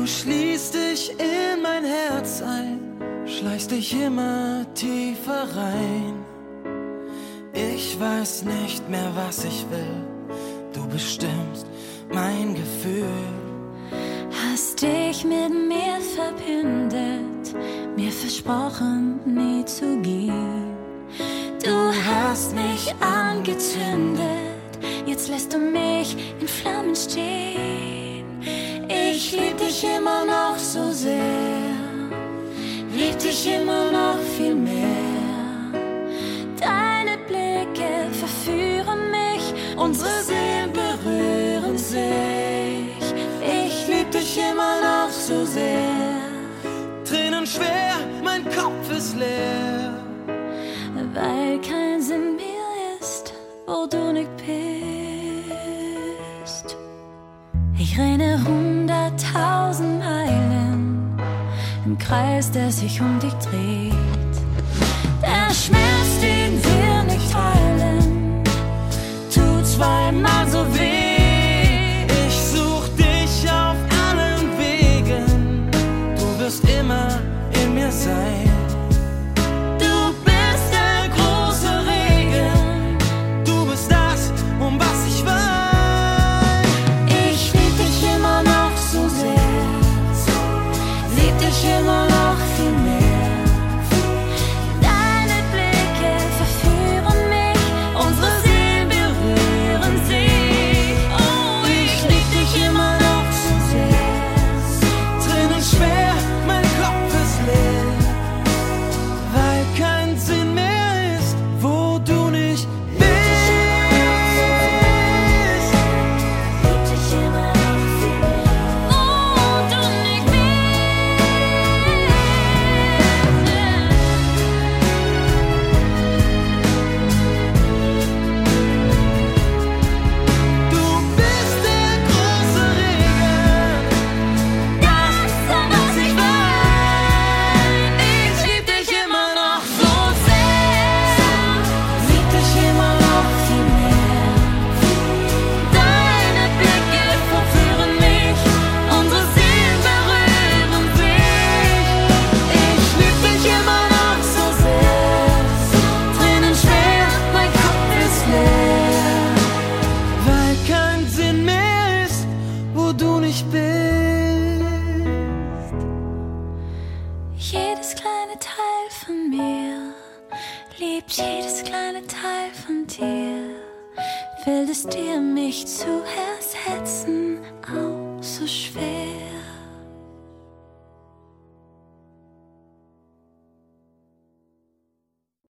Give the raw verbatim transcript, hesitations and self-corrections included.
schließt dich in mein Herz ein, schleichst dich immer tiefer rein. Ich weiß nicht mehr, was ich will, du bestimmst mein Gefühl. Hast dich mit mir verbündet, mir versprochen, nie zu gehen. Du hast mich angezündet, jetzt lässt du mich in Flammen stehen. Ich lieb dich immer noch so sehr, lieb dich immer noch viel mehr. Deine Blicke verführen mich, unsere Seelen berühren sich. Ich lieb dich immer noch so sehr. Tränen schwer, mein Kopf ist leer, weil kein Sinn mehr ist, wo du nicht bist. Ich renne hunderttausend Meilen im Kreis, der sich um dich dreht. Der Schmerz, den wir nicht teilen, tut zweimal so weh. ich such dich auf allen Wegen, du wirst immer in mir sein. Du bist der große Regen, Du bist das, um was ich wein. ich lieb dich immer noch so sehr, lieb dich immer noch viel mehr. Deine Blicke verführen mich, unsere Seelen berühren sich. Oh, ich lieb dich immer noch so sehr. Tränen schwer, mein Kopf ist leer, weil kein Sinn mehr ist, wo du nicht bist. Lieb dich immer noch viel mehr, wo du nicht Du bist der große Regen, das ist was ich wein. Ich lieb dich immer noch so sehr, lieb dich immer noch viel mehr. Deine Blicke verführen mich, unsere Seelen berühren sich. Ich lieb dich immer noch so sehr. Tränen schwer, mein Kopf ist leer. weil kein Sinn mehr ist, wo du nicht bist. Jedes kleine Teil von mir liebt jedes kleine Teil von dir. Will es dir, mich zu ersetzen, auch